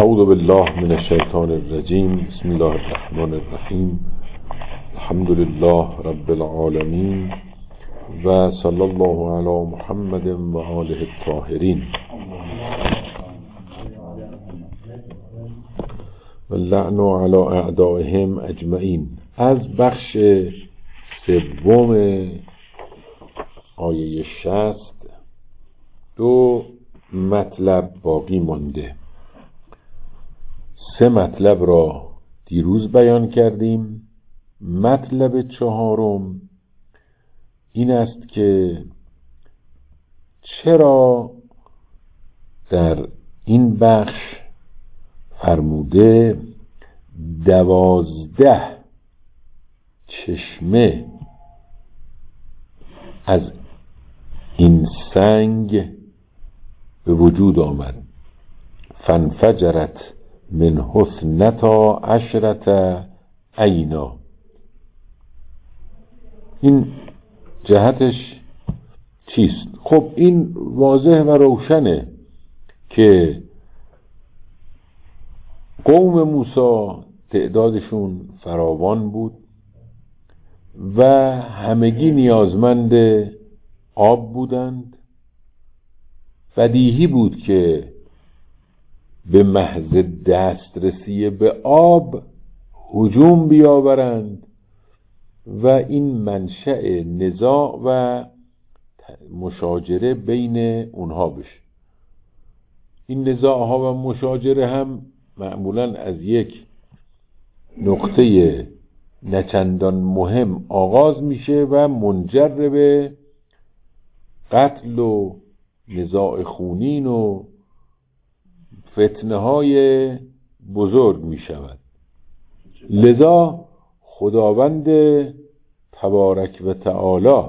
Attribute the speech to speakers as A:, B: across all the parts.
A: اعوذ بالله من الشیطان الرجیم. بسم الله الرحمن الرحیم. الحمد لله رب العالمین و صلی الله علی محمد و آله الطاهرین و اللعن علی اعدائهم اجمعین. از بخش سوم آیه 60 دو مطلب باقی مانده. 3 مطلب را دیروز بیان کردیم. مطلب 4 این است که چرا در این بخش فرموده 12 چشمه از این سنگ به وجود آمد. فانفجرت من 12 عینا. این جهتش چیست؟ خب این واضح و روشنه که قوم موسی تعدادشون فراوان بود و همگی نیازمند آب بودند. بدیهی بود که به محض دسترسی به آب هجوم بیاورند و این منشأ نزاع و مشاجره بین اونها بشه. این نزاع ها و مشاجره هم معمولا از یک نقطه نچندان مهم آغاز میشه و منجر به قتل و نزاع خونین و فتنه های بزرگ می شود. لذا خداوند تبارک و تعالی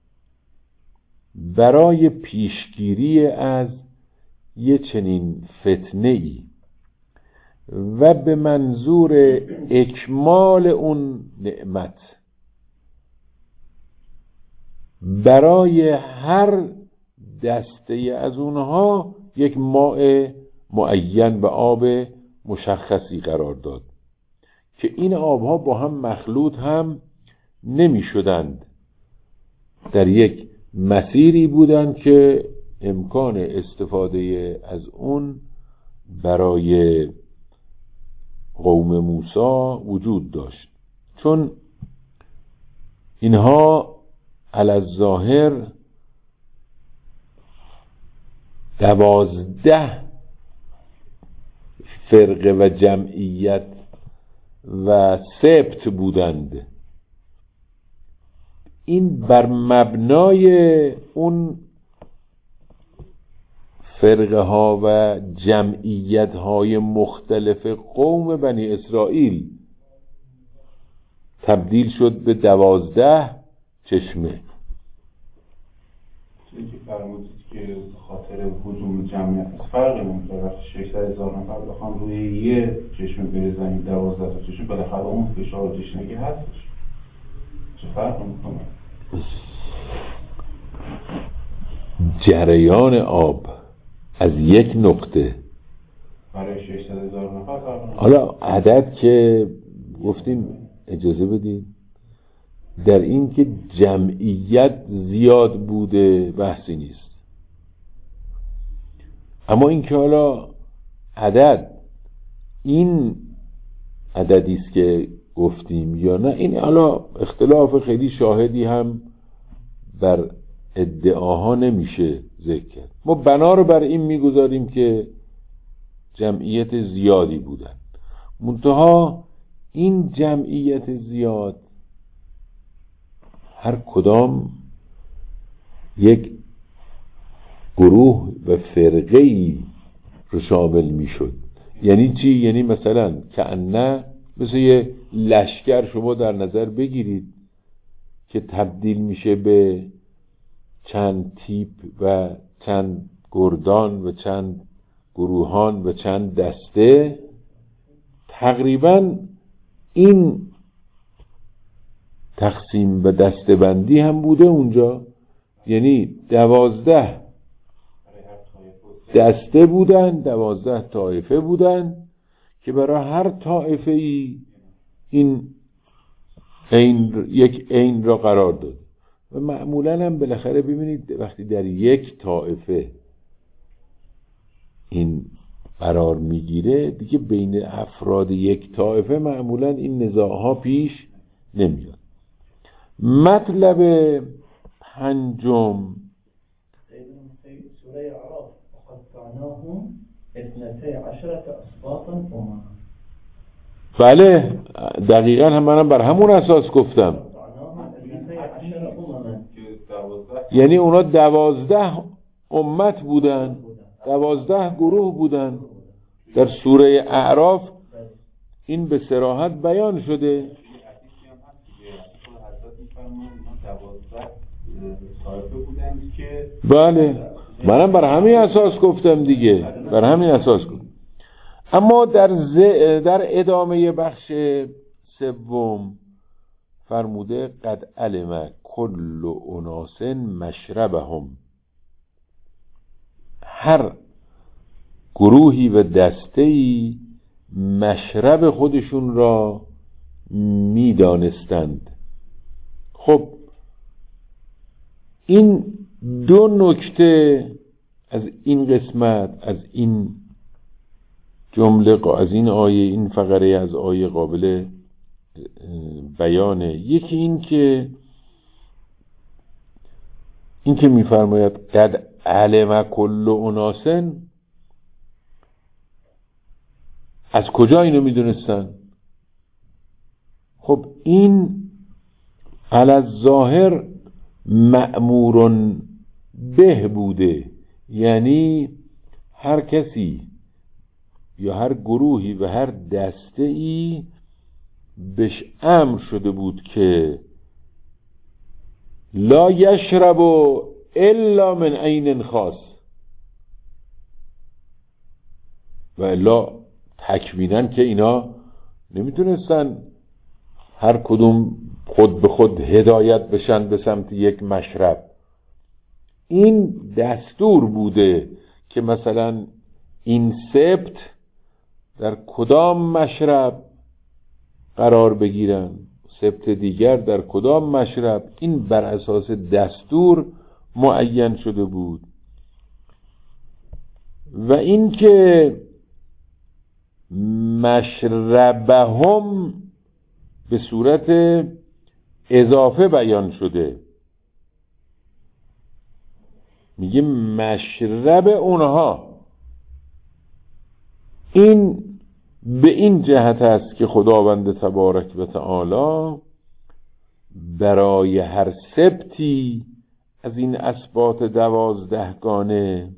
A: برای پیشگیری از یه چنین فتنه ای و به منظور اکمال اون نعمت برای هر دسته از اونها یک ماء معین به آب مشخصی قرار داد که این آبها با هم مخلوط هم نمی شدند. در یک مسیری بودند که امکان استفاده از اون برای قوم موسی وجود داشت، چون اینها علی الظاهر 12 فرقه و جمعیت و سبت بودند. این بر مبنای اون فرقه ها و جمعیت های مختلف قوم بنی اسرائیل تبدیل شد به 12 چشمه.
B: چیزی که فرمودید که خاطر هجوم جمعیت فرقی نمی‌کنه. وقتی 600,000 نفر بخوام روی یه چشمه بریزن 12 تا چشمه، بالاخره اون فشار جشنگی هستش. چه فرقی می‌کنه؟
A: جریان آب از یک نقطه
B: برای 600,000 نفر فرق.
A: حالا عدد که گفتیم اجازه بدید، در این که جمعیت زیاد بوده بحثی نیست، اما این که حالا عدد این عددی است که گفتیم یا نه، این حالا اختلاف خیلی شاهدی هم بر ادعاها نمیشه ذکر کرد. ما بنا رو بر این میگذاریم که جمعیت زیادی بودن. منتها این جمعیت زیاد هر کدام یک گروه و فرقه‌ای رو شامل میشد. یعنی چی؟ یعنی مثلا کأنه مثل یه لشکر شما در نظر بگیرید که تبدیل میشه به چند تیپ و چند گردان و چند گروهان و چند دسته. تقریبا این تقسیم و دسته‌بندی هم بوده اونجا. یعنی 12 دسته بودن، 12 طایفه بودن که برای هر طایفه ای این یک عین را قرار داد و معمولا هم بالاخره ببینید وقتی در یک طایفه این قرار میگیره دیگه بین افراد یک طایفه معمولا این نزاعها پیش نمیاد. مطلب پنجم
C: سوره اعراف وقطعناهم 12 اسباطا امما.
A: بله دقیقا منم بر همون اساس گفتم، یعنی اونا 12 امت بودن، 12 گروه بودن. در سوره اعراف این به صراحت بیان شده. بله منم بر همین اساس گفتم دیگه، بر همین اساس گفتم. اما در ادامه بخش سوم فرموده قد علم کل اناس مشربهم، هر گروهی و دسته‌ای مشرب خودشون را میدانستند. خب این دو نکته از این قسمت، از این جمله، از این آیه، این فقره از آیه قابل بیانه. یکی این که میفرماید قد علم کل اناس، از کجا اینو میدونستن؟ خب این علی الظاهر مأمورن به بوده، یعنی هر کسی یا هر گروهی و هر دسته ای بهش امر شده بود که لا یشرب الا من عین خاص، و الا تکویناً که اینا نمیتونستن هر کدوم خود به خود هدایت بشن به سمت یک مشرب. این دستور بوده که مثلا این سبت در کدام مشرب قرار بگیرن، سبت دیگر در کدام مشرب. این بر اساس دستور معین شده بود. و این که مشربهم به صورت اضافه بیان شده، میگه مشرب اونها. این به این جهت است که خداوند تبارک و تعالی برای هر سبتی از این اسباط 12 گانه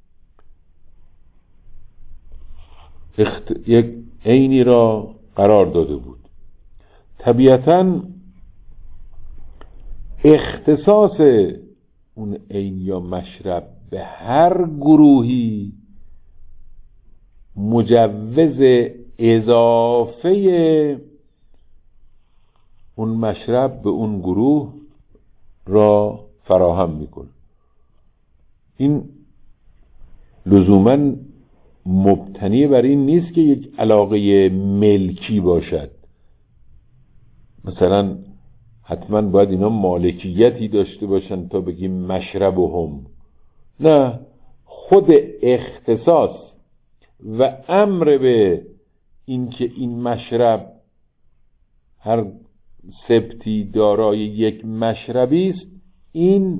A: یک عینی را قرار داده بود. طبیعتاً اختصاص اون عین یا مشرب به هر گروهی مجوز اضافه اون مشرب به اون گروه را فراهم میکنه. این لزوماً مبتنی بر این نیست که یک علاقه ملکی باشد، مثلا حتما باید اینا مالکیتی داشته باشن تا بگیم مشربهم. نه، خود اختصاص و امر به این که این مشرب هر سبتی دارای یک مشربی است، این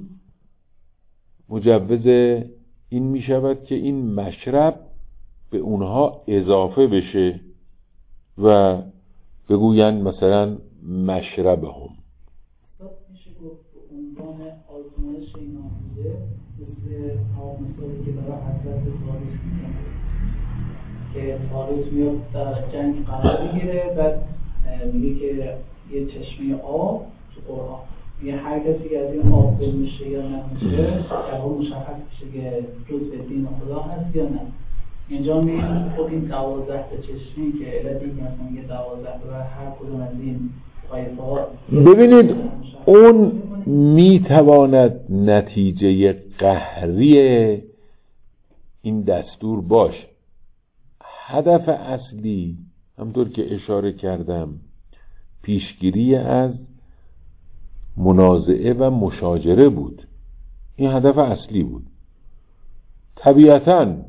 A: مجوز این می شود که این مشرب به اونها اضافه بشه و بگوین مثلا مشربهم.
C: میشه گفت عنوان آزمایش این آموزه مثل مثالی که برای حضرت طالوت میزنه که طالوت میاد در جنگ قرار بگیره، بعد میگه که یه چشمه آب تو قرآن میگه هر کسی که از این آب بمیشه یا نمیشه جواب مشخص میشه که جز به دین خدا هست یا نه. اینجا میگه خب این 12 تا چشمی که علتی که مثلا میگه 12 و هر کدوم از این طایفه ها،
A: ببینید اون میتواند نتیجه قهری این دستور باشه. هدف اصلی همطور که اشاره کردم پیشگیری از منازعه و مشاجره بود. این هدف اصلی بود. طبیعتاً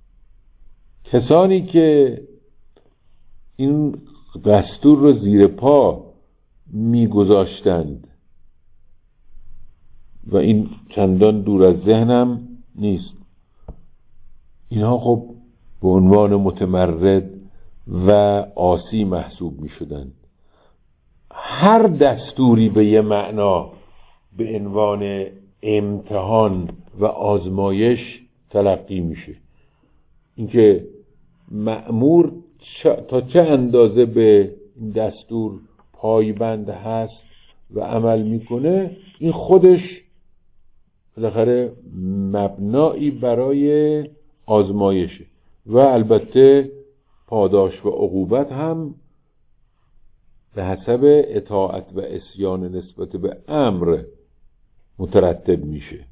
A: کسانی که این دستور رو زیر پا میگذاشتند و این چندان دور از ذهنم نیست، اینها خب به عنوان متمرد و عاصی محسوب می شدند. هر دستوری به یه معنا به عنوان امتحان و آزمایش تلقی میشه. اینکه مأمور تا چه اندازه به دستور پایبند هست و عمل میکنه، این خودش بالاخره مبنایی برای آزمایشه و البته پاداش و عقوبت هم به حسب اطاعت و عصیان نسبت به امر مترتب میشه.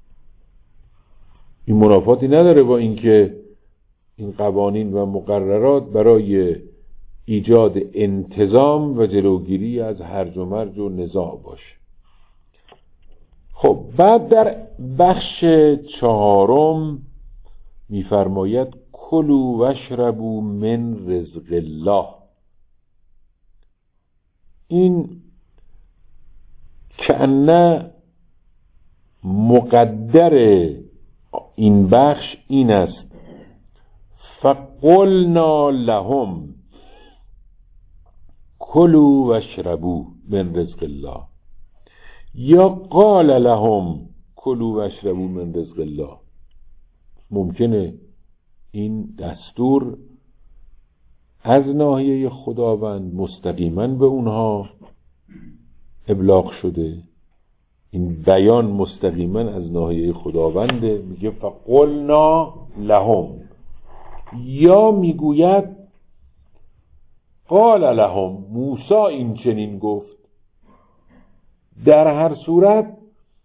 A: این منافاتی نداره با اینکه این قوانین و مقررات برای ایجاد انتظام و جلوگیری از هرج و مرج و نزاع باشه. خب بعد در بخش 4 میفرماید کلوا واشربوا من رزق الله. این کأنه مقدر این بخش این است: فقلنا لهم کلوا واشربوا من رزق الله، یا قال لهم کلوا واشربوا من رزق الله. ممکنه این دستور از ناحیه خداوند مستقیما به اونها ابلاغ شده، این بیان مستقیما از ناحیه خداونده، میگه فقلنا لهم، یا میگوید قال لهم، موسی این چنین گفت. در هر صورت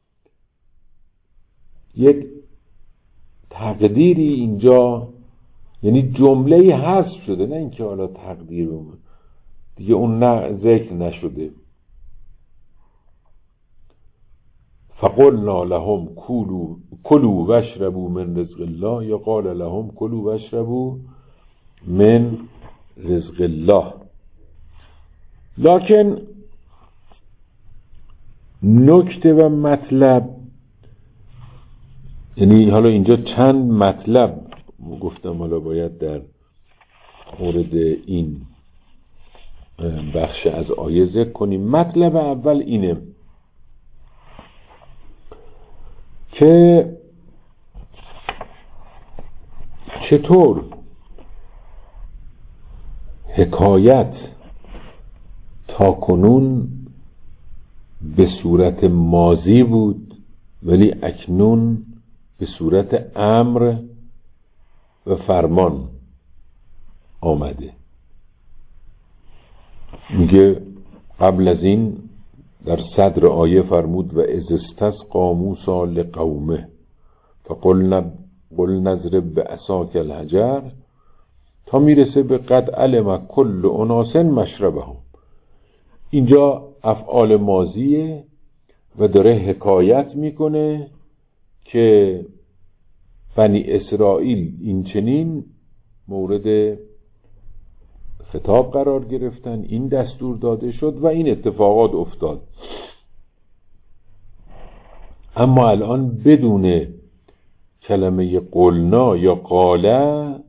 A: یک تقدیری اینجا، یعنی جمله حذف شده، نه اینکه حالا تقدیر دیگه اون نه ذکر نشده. فقلنا لهم کلوا واشربوا من رزق الله، یا قال لهم کلوا واشربوا من رزق الله. لکن نکته و مطلب، یعنی حالا اینجا چند مطلب گفتم حالا باید در مورد این بخش از آیه ذکر کنیم. مطلب اول اینه که چطور حکایت تا کنون به صورت ماضی بود ولی اکنون به صورت امر و فرمان آمده. میگه قبل از این در صدر آیه فرمود و اذ استسقی موسی لقومه فقل نضرب بعصاک الحجر، تا میرسه به قد علم کل اناس مشربهم. اینجا افعال ماضیه و داره حکایت میکنه که بنی اسرائیل این چنین مورد خطاب قرار گرفتن، این دستور داده شد و این اتفاقات افتاد. اما الان بدون کلمه قلنا یا قاله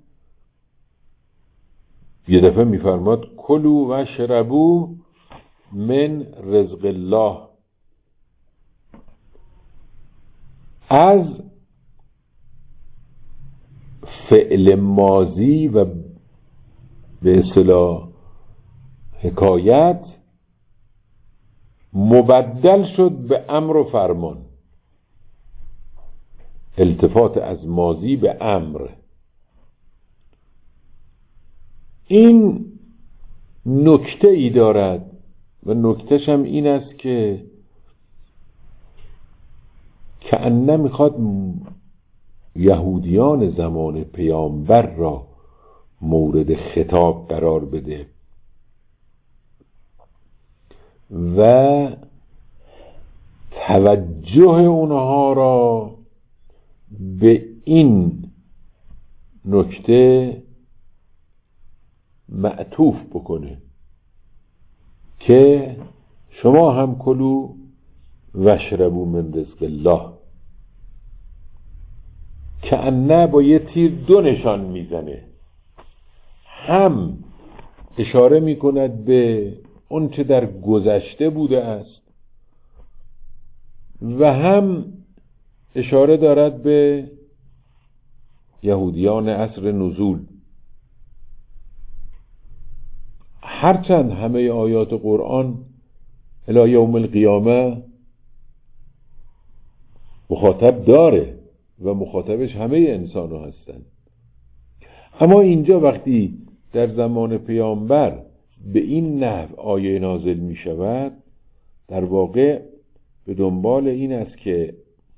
A: یه دفعه میفرماد کلوا واشربوا من رزق الله. از فعل ماضی و به اصطلاح حکایت مبدل شد به امر و فرمان، التفات از ماضی به امر. این نکته ای دارد و نکتهش هم این است که کأنه میخواد یهودیان زمان پیامبر را مورد خطاب قرار بده و توجه اونها را به این نکته معطوف بکنه که شما هم کلوا واشربوا من رزق الله. کأنه با یه تیر دو نشان میزنه، هم اشاره میکند به اون چه در گذشته بوده است و هم اشاره دارد به یهودیان عصر نزول. هرچند همه آیات قرآن الی یوم القیامه مخاطب داره و مخاطبش همه انسان ها هستند، اما اینجا وقتی در زمان پیامبر به این نحو آیه نازل می شود، در واقع به دنبال این است که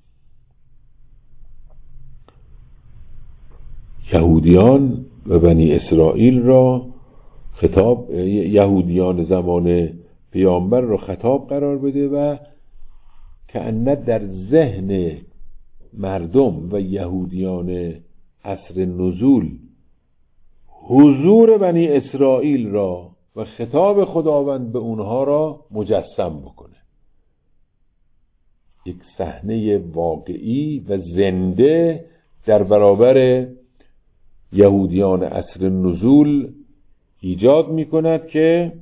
A: یهودیان و بنی اسرائیل را خطاب، یهودیان زمان پیامبر را خطاب قرار بده و کأنه در ذهن مردم و یهودیان عصر نزول حضور بنی اسرائیل را و خطاب خداوند به اونها را مجسم بکنه. یک صحنه واقعی و زنده در برابر یهودیان عصر نزول ایجاد می کند که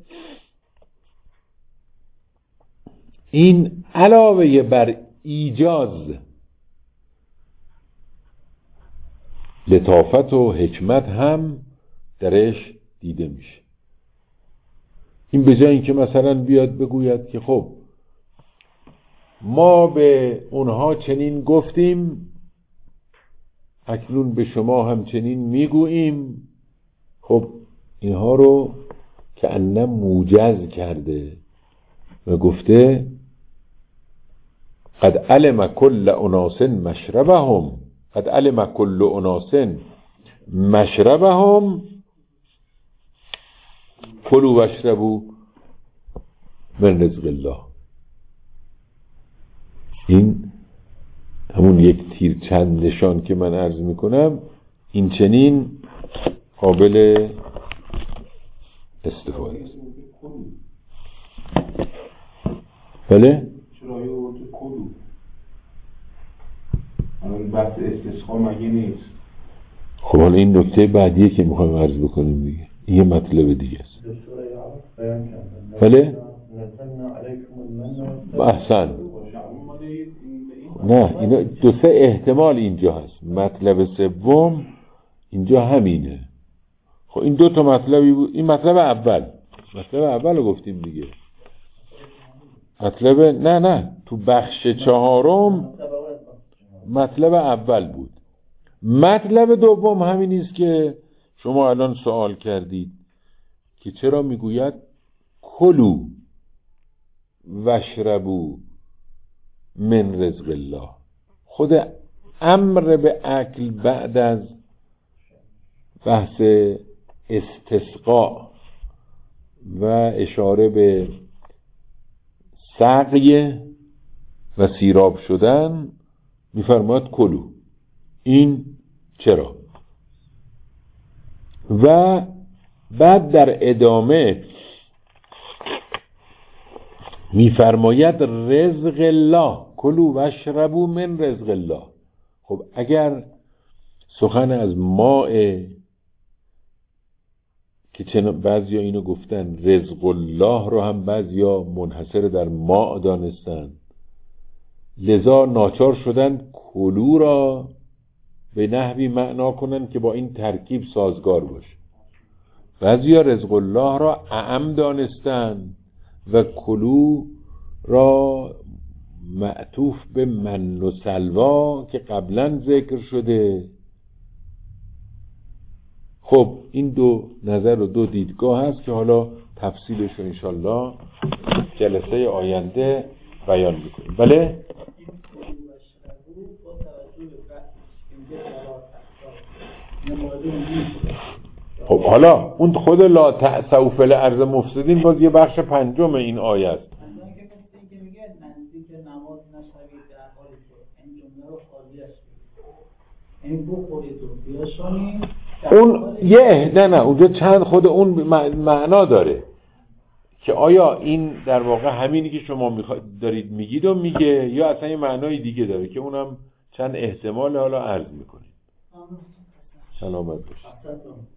A: این علاوه بر ایجاز لطافت و حکمت هم درش دیده میشه. این به جای اینکه مثلا بیاد بگوید که خب ما به اونها چنین گفتیم اکنون به شما هم چنین میگوییم، خب اینها رو که انه موجز کرده و گفته قد علم کل اناس مشربهم، قد علم کل اناس مشربهم کلوا واشربوا من رزق الله. این همون یک تیر چند نشان که من عرض میکنم، این چنین قابل استفاده است. بله؟
B: چرا یه ورد کلو؟ الان بحث استسقا مگه نیست؟
A: خب حالا این نکته بعدیه که میخوایم عرض بکنیم دیگه، این یه مطلب دیگه است. بله؟ احسن. نه اینا دو سه احتمال اینجا هست. مطلب سوم اینجا همینه. خب این دو تا مطلبی بود. این مطلب اول رو گفتیم دیگه. مطلب نه تو بخش چهارم مطلب اول بود. مطلب دوم همین است که شما الان سوال کردید که چرا میگوید کلوا واشربوا من رزق الله. خود امر به اکل بعد از بحث استسقا و اشاره به سقی و سیراب شدن میفرماید کلو. این چرا؟ و بعد در ادامه میفرماید رزق الله، کلوا واشربوا من رزق الله. خب اگر سخن از ماء که چون بعضیا اینو گفتن رزق الله رو هم بعضیا منحصر در ماء دانستن، لذا ناچار شدن کلو را به نحوی معنا کنن که با این ترکیب سازگار باشه. بعضیا رزق الله را اعم دانستن و کلو را معطوف به من و سلوا که قبلا ذکر شده. خب این دو نظر و دو دیدگاه هست که حالا تفصیلش رو انشالله جلسه آینده بیان میکنیم. بله؟
C: وارد اون نیست.
A: خب حالا اون خود لا تعثوا فی الارض مفسدین باز یه بخش پنجم این آیه است.
C: اصلا که مثل اینکه میگه نزدیک نماز نشوید در حالی که این جمله رو خالیش بگید، یعنی بخورید و بیاشانید.
A: اون یه نه اونجا چند خود اون معنا داره که آیا این در واقع همینی که شما دارید میگید و میگه یا اصلا یه معنای دیگه داره که اونم چند احتمال حالا عرض میکنید. سلامت باشید.